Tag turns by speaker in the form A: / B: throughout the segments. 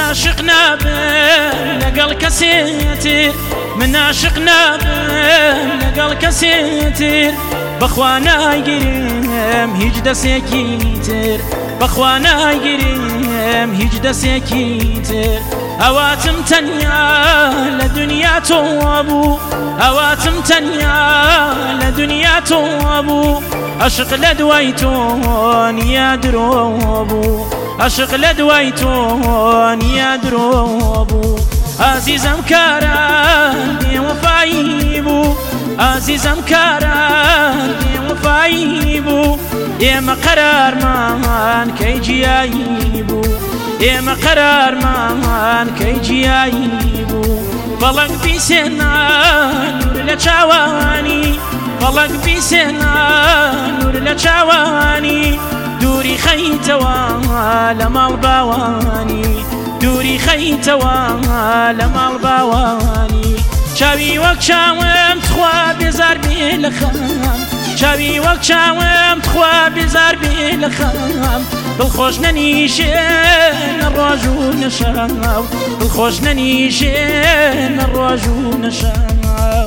A: عاشق نابن لقل كسيتر من عاشق نابن لقل كسيتر بخوانا يقرم هيج دسيكيتر بخوانا يقرم هيج دسيكيتر اواتم تنيا لدنيا توابو اواتم تنيا لدنيا توابو عشق لدويتون يا دروبو عشق لدويتون يا دروبو عزيزم كاران بي وفايبو عزيزم كاران بي وفايبو يا قرار مان كي جيايبو يا قرار مان كي جيايبو بلق بيسنا نور لچاواني بلق بيسنا نور لچاواني دوري خيتوا لما الباواني دوري خيتوا لما الباواني شاوي وقت شاوم تخوا بزار بالخام شاوي وقت شاوم تخوا بزار بالخام بالخوش ننيشن الرجو نشاو بالخوش ننيشن الرجو نشاو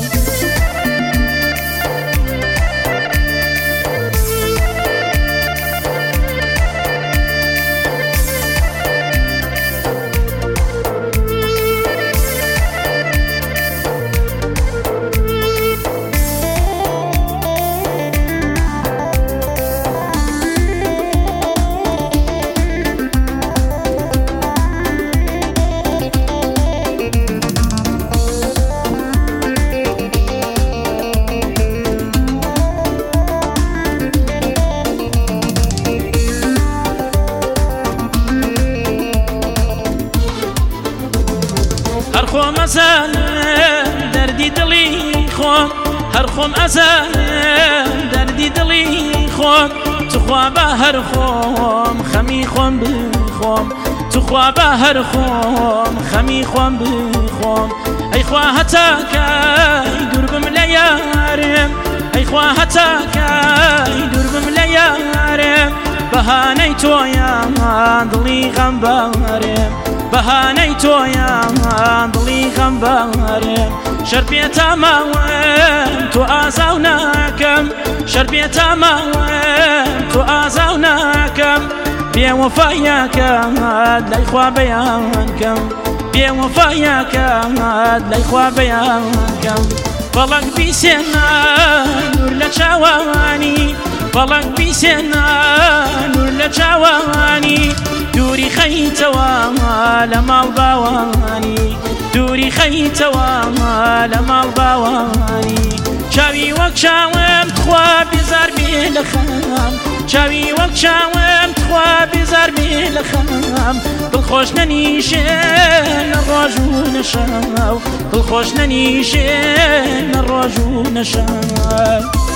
A: هرخوم أزالم دردي دلي خوم هرخوم أزالم دردي دلي خوم تخوا بهر خوم خمي خوم بخوم تخوا بهر خوم خمي خوم بخوم أي خوا هتاكا يدور بمليارم أي خوا هتاكا يدور بمليارم بهاني تويا دلي غمبارم بهاني تويا دلي غمبارم شربيت ماوم تو ازاوناكم شربيت ماوم تو ازاوناكم بيا وفاياك لا يخوا بيانكم بيا وفاياك لا يخوا بيانكم بلق بيسنا نور لچاواني بلق بيسنا نور لچاواني دوري خيتوا لما الباواني دوري خيتوا لما الباواني شاوي وقت شاوم تخوا بزار بالخام شاوي وقت شاوم تخوا بزار بالخام بالخوش ننيشن الرجو نشاو بالخوش ننيشن الرجو نشاو